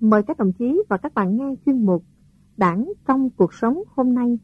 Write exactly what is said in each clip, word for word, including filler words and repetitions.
Mời các đồng chí và các bạn nghe chuyên mục Đảng trong cuộc sống hôm nay.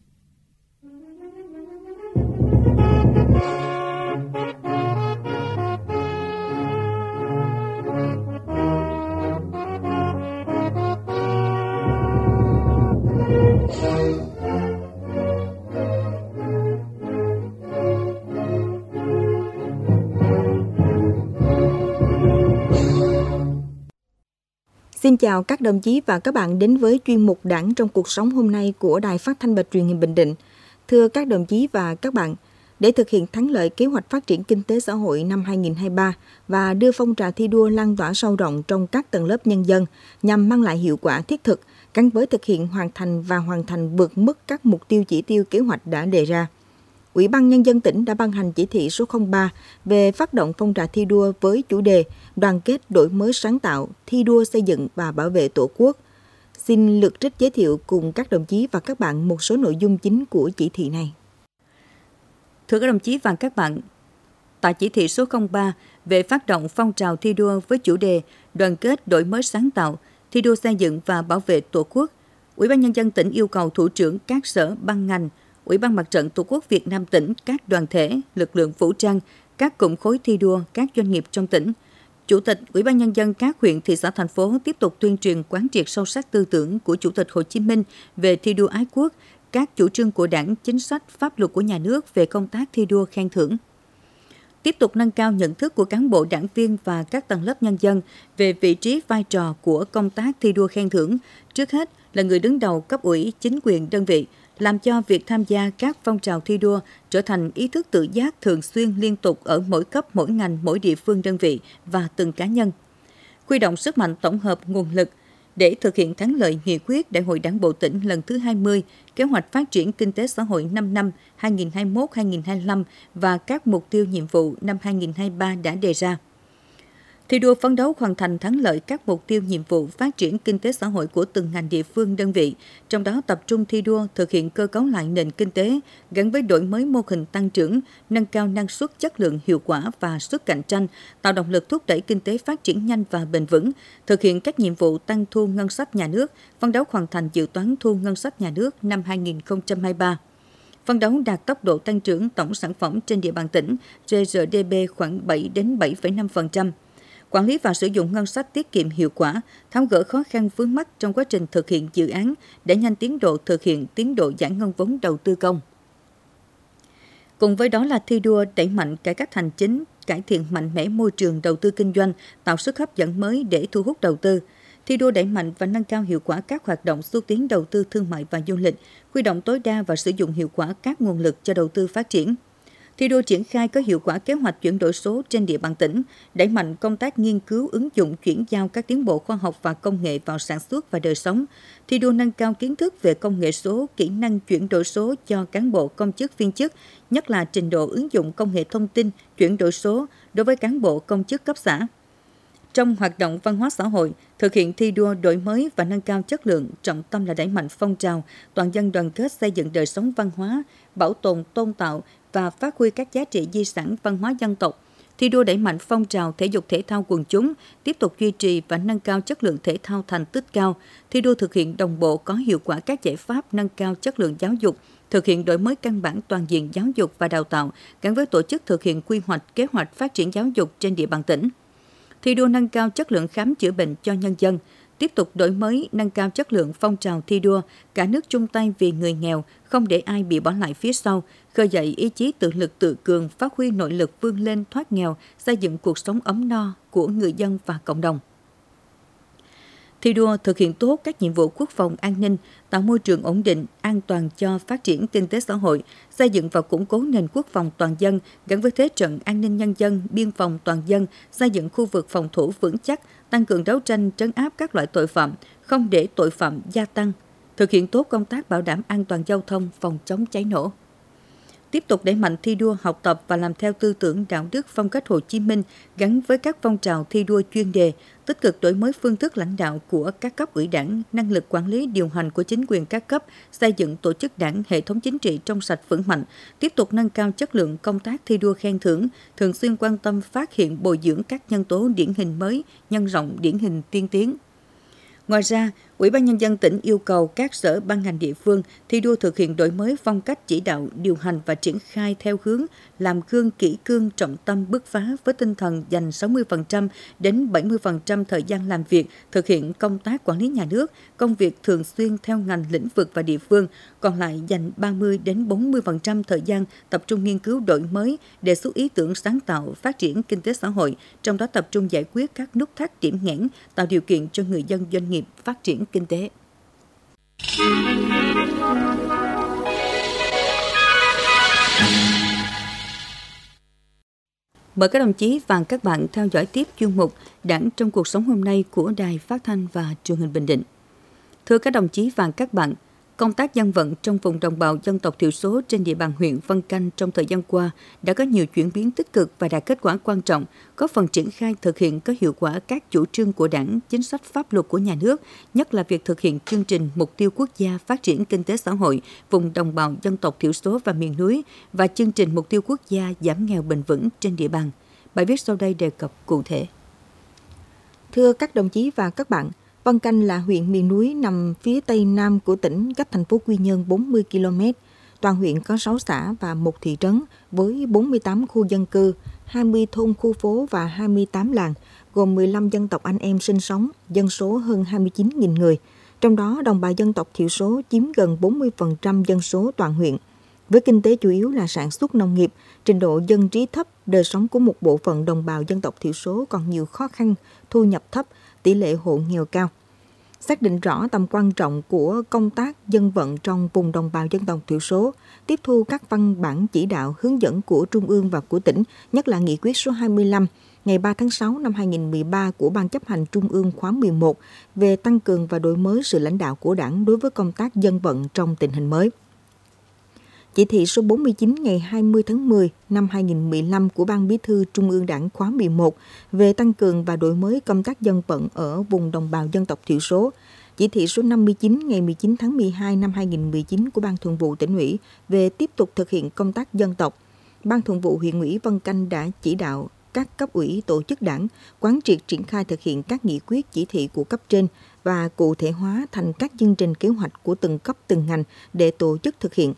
Xin chào các đồng chí và các bạn đến với chuyên mục Đảng trong cuộc sống hôm nay của Đài Phát thanh và Truyền hình Bình Định. Thưa các đồng chí và các bạn, để thực hiện thắng lợi kế hoạch phát triển kinh tế xã hội năm hai không hai ba và đưa phong trào thi đua lan tỏa sâu rộng trong các tầng lớp nhân dân nhằm mang lại hiệu quả thiết thực, gắn với thực hiện hoàn thành và hoàn thành vượt mức các mục tiêu chỉ tiêu kế hoạch đã đề ra, Ủy ban Nhân dân tỉnh đã ban hành chỉ thị số không ba về phát động phong trào thi đua với chủ đề đoàn kết đổi mới sáng tạo, thi đua xây dựng và bảo vệ Tổ quốc. Xin lược trích giới thiệu cùng các đồng chí và các bạn một số nội dung chính của chỉ thị này. Thưa các đồng chí và các bạn, tại chỉ thị số không ba về phát động phong trào thi đua với chủ đề đoàn kết đổi mới sáng tạo, thi đua xây dựng và bảo vệ Tổ quốc, Ủy ban Nhân dân tỉnh yêu cầu thủ trưởng các sở ban ngành, Ủy ban Mặt trận Tổ quốc Việt Nam tỉnh, các đoàn thể, lực lượng vũ trang, các cụm khối thi đua, các doanh nghiệp trong tỉnh, Chủ tịch Ủy ban Nhân dân các huyện, thị xã, thành phố tiếp tục tuyên truyền quán triệt sâu sắc tư tưởng của Chủ tịch Hồ Chí Minh về thi đua ái quốc, các chủ trương của Đảng, chính sách, pháp luật của nhà nước về công tác thi đua khen thưởng. Tiếp tục nâng cao nhận thức của cán bộ đảng viên và các tầng lớp nhân dân về vị trí vai trò của công tác thi đua khen thưởng, trước hết là người đứng đầu cấp ủy, chính quyền đơn vị, làm cho việc tham gia các phong trào thi đua trở thành ý thức tự giác thường xuyên liên tục ở mỗi cấp, mỗi ngành, mỗi địa phương đơn vị và từng cá nhân. Huy động sức mạnh tổng hợp nguồn lực để thực hiện thắng lợi nghị quyết Đại hội Đảng bộ tỉnh lần thứ hai mươi, kế hoạch phát triển kinh tế xã hội năm năm hai nghìn không trăm hai mươi mốt đến hai nghìn không trăm hai mươi lăm và các mục tiêu nhiệm vụ năm hai nghìn không trăm hai mươi ba đã đề ra. Thi đua phấn đấu hoàn thành thắng lợi các mục tiêu nhiệm vụ phát triển kinh tế xã hội của từng ngành địa phương đơn vị, trong đó tập trung thi đua thực hiện cơ cấu lại nền kinh tế gắn với đổi mới mô hình tăng trưởng, nâng cao năng suất, chất lượng, hiệu quả và sức cạnh tranh, tạo động lực thúc đẩy kinh tế phát triển nhanh và bền vững, thực hiện các nhiệm vụ tăng thu ngân sách nhà nước, phấn đấu hoàn thành dự toán thu ngân sách nhà nước năm hai nghìn không trăm hai mươi ba. Phấn đấu đạt tốc độ tăng trưởng tổng sản phẩm trên địa bàn tỉnh giê rờ đê pê khoảng bảy đến bảy phẩy năm phần trăm. Quản lý và sử dụng ngân sách tiết kiệm hiệu quả, tháo gỡ khó khăn vướng mắc trong quá trình thực hiện dự án, để nhanh tiến độ thực hiện tiến độ giải ngân vốn đầu tư công. Cùng với đó là thi đua đẩy mạnh cải cách hành chính, cải thiện mạnh mẽ môi trường đầu tư kinh doanh, tạo sức hấp dẫn mới để thu hút đầu tư. Thi đua đẩy mạnh và nâng cao hiệu quả các hoạt động xúc tiến đầu tư thương mại và du lịch, huy động tối đa và sử dụng hiệu quả các nguồn lực cho đầu tư phát triển. Thi đua triển khai có hiệu quả kế hoạch chuyển đổi số trên địa bàn tỉnh, đẩy mạnh công tác nghiên cứu ứng dụng chuyển giao các tiến bộ khoa học và công nghệ vào sản xuất và đời sống. Thi đua nâng cao kiến thức về công nghệ số, kỹ năng chuyển đổi số cho cán bộ công chức viên chức, nhất là trình độ ứng dụng công nghệ thông tin, chuyển đổi số đối với cán bộ công chức cấp xã. Trong hoạt động văn hóa xã hội, thực hiện thi đua đổi mới và nâng cao chất lượng, trọng tâm là đẩy mạnh phong trào toàn dân đoàn kết xây dựng đời sống văn hóa, bảo tồn, tôn tạo và phát huy các giá trị di sản văn hóa dân tộc. Thi đua đẩy mạnh phong trào thể dục thể thao quần chúng, tiếp tục duy trì và nâng cao chất lượng thể thao thành tích cao. Thi đua thực hiện đồng bộ có hiệu quả các giải pháp nâng cao chất lượng giáo dục, thực hiện đổi mới căn bản toàn diện giáo dục và đào tạo, gắn với tổ chức thực hiện quy hoạch kế hoạch phát triển giáo dục trên địa bàn tỉnh. Thi đua nâng cao chất lượng khám chữa bệnh cho nhân dân, tiếp tục đổi mới, nâng cao chất lượng phong trào thi đua, cả nước chung tay vì người nghèo, không để ai bị bỏ lại phía sau, khơi dậy ý chí tự lực tự cường, phát huy nội lực vươn lên thoát nghèo, xây dựng cuộc sống ấm no của người dân và cộng đồng. Thi đua thực hiện tốt các nhiệm vụ quốc phòng an ninh, tạo môi trường ổn định, an toàn cho phát triển kinh tế xã hội, xây dựng và củng cố nền quốc phòng toàn dân gắn với thế trận an ninh nhân dân, biên phòng toàn dân, xây dựng khu vực phòng thủ vững chắc, tăng cường đấu tranh trấn áp các loại tội phạm, không để tội phạm gia tăng, thực hiện tốt công tác bảo đảm an toàn giao thông, phòng chống cháy nổ. Tiếp tục đẩy mạnh thi đua học tập và làm theo tư tưởng đạo đức phong cách Hồ Chí Minh gắn với các phong trào thi đua chuyên đề, tích cực đổi mới phương thức lãnh đạo của các cấp ủy Đảng, năng lực quản lý điều hành của chính quyền các cấp, xây dựng tổ chức Đảng, hệ thống chính trị trong sạch vững mạnh, tiếp tục nâng cao chất lượng công tác thi đua khen thưởng, thường xuyên quan tâm phát hiện bồi dưỡng các nhân tố điển hình mới, nhân rộng điển hình tiên tiến. Ngoài ra, Ủy ban Nhân dân tỉnh yêu cầu các sở ban ngành địa phương thi đua thực hiện đổi mới phong cách chỉ đạo, điều hành và triển khai theo hướng làm gương kỷ cương trọng tâm bứt phá với tinh thần dành sáu mươi phần trăm đến bảy mươi phần trăm thời gian làm việc thực hiện công tác quản lý nhà nước, công việc thường xuyên theo ngành lĩnh vực và địa phương, còn lại dành ba mươi đến bốn mươi phần trăm thời gian tập trung nghiên cứu đổi mới, đề xuất ý tưởng sáng tạo, phát triển kinh tế xã hội, trong đó tập trung giải quyết các nút thắt điểm nghẽn, tạo điều kiện cho người dân doanh nghiệp phát triển kinh tế. Mời các đồng chí và các bạn theo dõi tiếp chuyên mục Đảng trong cuộc sống hôm nay của Đài Phát thanh và Truyền hình Bình Định. Thưa các đồng chí và các bạn, công tác dân vận trong vùng đồng bào dân tộc thiểu số trên địa bàn huyện Vân Canh trong thời gian qua đã có nhiều chuyển biến tích cực và đạt kết quả quan trọng, góp phần triển khai thực hiện có hiệu quả các chủ trương của Đảng, chính sách pháp luật của nhà nước, nhất là việc thực hiện chương trình mục tiêu quốc gia phát triển kinh tế xã hội vùng đồng bào dân tộc thiểu số và miền núi và chương trình mục tiêu quốc gia giảm nghèo bền vững trên địa bàn. Bài viết sau đây đề cập cụ thể. Thưa các đồng chí và các bạn, Vân Canh là huyện miền núi nằm phía tây nam của tỉnh, cách thành phố Quy Nhơn bốn mươi ki lô mét. Toàn huyện có sáu xã và một thị trấn với bốn mươi tám khu dân cư, hai mươi thôn khu phố và hai mươi tám làng, gồm mười lăm dân tộc anh em sinh sống, dân số hơn hai mươi chín nghìn người. Trong đó, đồng bào dân tộc thiểu số chiếm gần bốn mươi phần trăm dân số toàn huyện. Với kinh tế chủ yếu là sản xuất nông nghiệp, trình độ dân trí thấp, đời sống của một bộ phận đồng bào dân tộc thiểu số còn nhiều khó khăn, thu nhập thấp, tỷ lệ hộ nghèo cao. Xác định rõ tầm quan trọng của công tác dân vận trong vùng đồng bào dân tộc thiểu số, tiếp thu các văn bản chỉ đạo hướng dẫn của Trung ương và của tỉnh, nhất là nghị quyết số hai mươi lăm ngày ba tháng sáu năm hai nghìn không trăm mười ba của Ban chấp hành Trung ương khóa mười một về tăng cường và đổi mới sự lãnh đạo của Đảng đối với công tác dân vận trong tình hình mới. Chỉ thị số bốn mươi chín ngày hai mươi tháng mười năm hai nghìn không trăm mười lăm của Ban Bí thư Trung ương Đảng khóa mười một về tăng cường và đổi mới công tác dân vận ở vùng đồng bào dân tộc thiểu số. Chỉ thị số năm mươi chín ngày mười chín tháng mười hai năm hai nghìn không trăm mười chín của Ban Thường vụ Tỉnh ủy về tiếp tục thực hiện công tác dân tộc. Ban Thường vụ huyện ủy Vân Canh đã chỉ đạo các cấp ủy tổ chức Đảng quán triệt triển khai thực hiện các nghị quyết chỉ thị của cấp trên và cụ thể hóa thành các chương trình kế hoạch của từng cấp từng ngành để tổ chức thực hiện.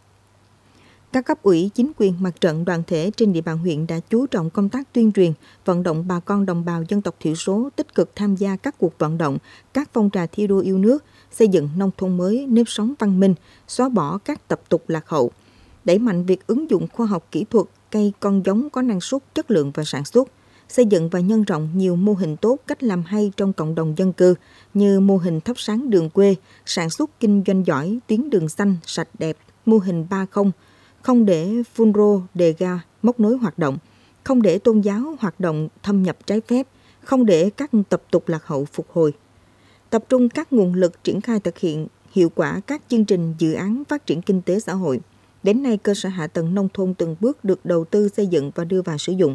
Các cấp ủy, chính quyền, mặt trận, đoàn thể trên địa bàn huyện đã chú trọng công tác tuyên truyền, vận động bà con đồng bào dân tộc thiểu số tích cực tham gia các cuộc vận động, các phong trào thi đua yêu nước, xây dựng nông thôn mới, nếp sống văn minh, xóa bỏ các tập tục lạc hậu, đẩy mạnh việc ứng dụng khoa học kỹ thuật, cây con giống có năng suất, chất lượng và sản xuất, xây dựng và nhân rộng nhiều mô hình tốt, cách làm hay trong cộng đồng dân cư như mô hình thắp sáng đường quê, sản xuất kinh doanh giỏi, tuyến đường xanh, sạch đẹp, mô hình ba không, không để phun rô, đề ga, móc nối hoạt động, không để tôn giáo hoạt động thâm nhập trái phép, không để các tập tục lạc hậu phục hồi. Tập trung các nguồn lực triển khai thực hiện hiệu quả các chương trình dự án phát triển kinh tế xã hội. Đến nay, cơ sở hạ tầng nông thôn từng bước được đầu tư xây dựng và đưa vào sử dụng.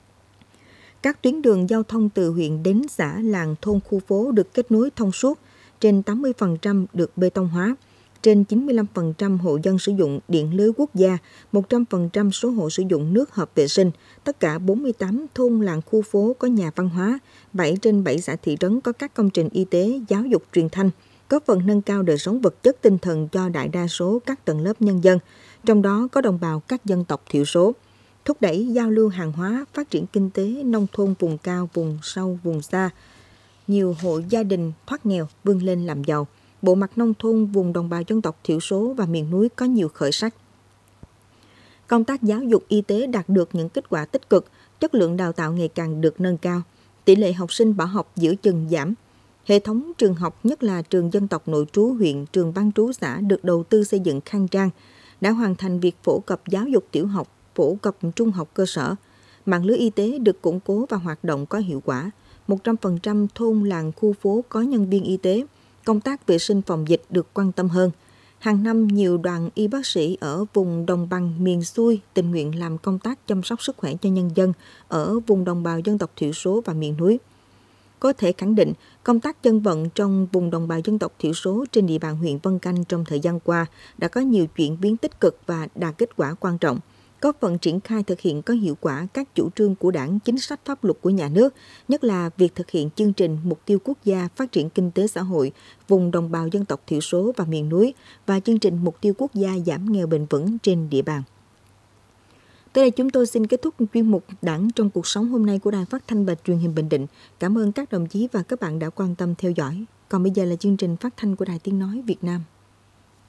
Các tuyến đường giao thông từ huyện đến xã, làng, thôn, khu phố được kết nối thông suốt, trên tám mươi phần trăm được bê tông hóa. Trên chín mươi lăm phần trăm hộ dân sử dụng điện lưới quốc gia, một trăm phần trăm số hộ sử dụng nước hợp vệ sinh, tất cả bốn mươi tám thôn làng khu phố có nhà văn hóa, bảy trên bảy xã thị trấn có các công trình y tế, giáo dục truyền thanh, góp phần nâng cao đời sống vật chất tinh thần cho đại đa số các tầng lớp nhân dân, trong đó có đồng bào các dân tộc thiểu số. Thúc đẩy giao lưu hàng hóa, phát triển kinh tế nông thôn vùng cao, vùng sâu, vùng xa. Nhiều hộ gia đình thoát nghèo, vươn lên làm giàu. Bộ mặt nông thôn vùng đồng bào dân tộc thiểu số và miền núi có nhiều khởi sắc. Công tác giáo dục y tế đạt được những kết quả tích cực, chất lượng đào tạo ngày càng được nâng cao, tỷ lệ học sinh bỏ học giữa chừng giảm. Hệ thống trường học, nhất là trường dân tộc nội trú huyện, trường bán trú xã được đầu tư xây dựng khang trang, đã hoàn thành việc phổ cập giáo dục tiểu học, phổ cập trung học cơ sở. Mạng lưới y tế được củng cố và hoạt động có hiệu quả. một trăm phần trăm thôn làng khu phố có nhân viên y tế. Công tác vệ sinh phòng dịch được quan tâm hơn. Hàng năm, nhiều đoàn y bác sĩ ở vùng đồng bằng miền xuôi tình nguyện làm công tác chăm sóc sức khỏe cho nhân dân ở vùng đồng bào dân tộc thiểu số và miền núi. Có thể khẳng định, công tác dân vận trong vùng đồng bào dân tộc thiểu số trên địa bàn huyện Vân Canh trong thời gian qua đã có nhiều chuyển biến tích cực và đạt kết quả quan trọng, góp phần triển khai thực hiện có hiệu quả các chủ trương của Đảng, chính sách pháp luật của nhà nước, nhất là việc thực hiện chương trình mục tiêu quốc gia phát triển kinh tế xã hội vùng đồng bào dân tộc thiểu số và miền núi và chương trình mục tiêu quốc gia giảm nghèo bền vững trên địa bàn. Tới đây chúng tôi xin kết thúc chuyên mục Đảng trong cuộc sống hôm nay của Đài Phát thanh và Truyền hình Bình Định. Cảm ơn các đồng chí và các bạn đã quan tâm theo dõi. Còn bây giờ là chương trình phát thanh của Đài Tiếng nói Việt Nam.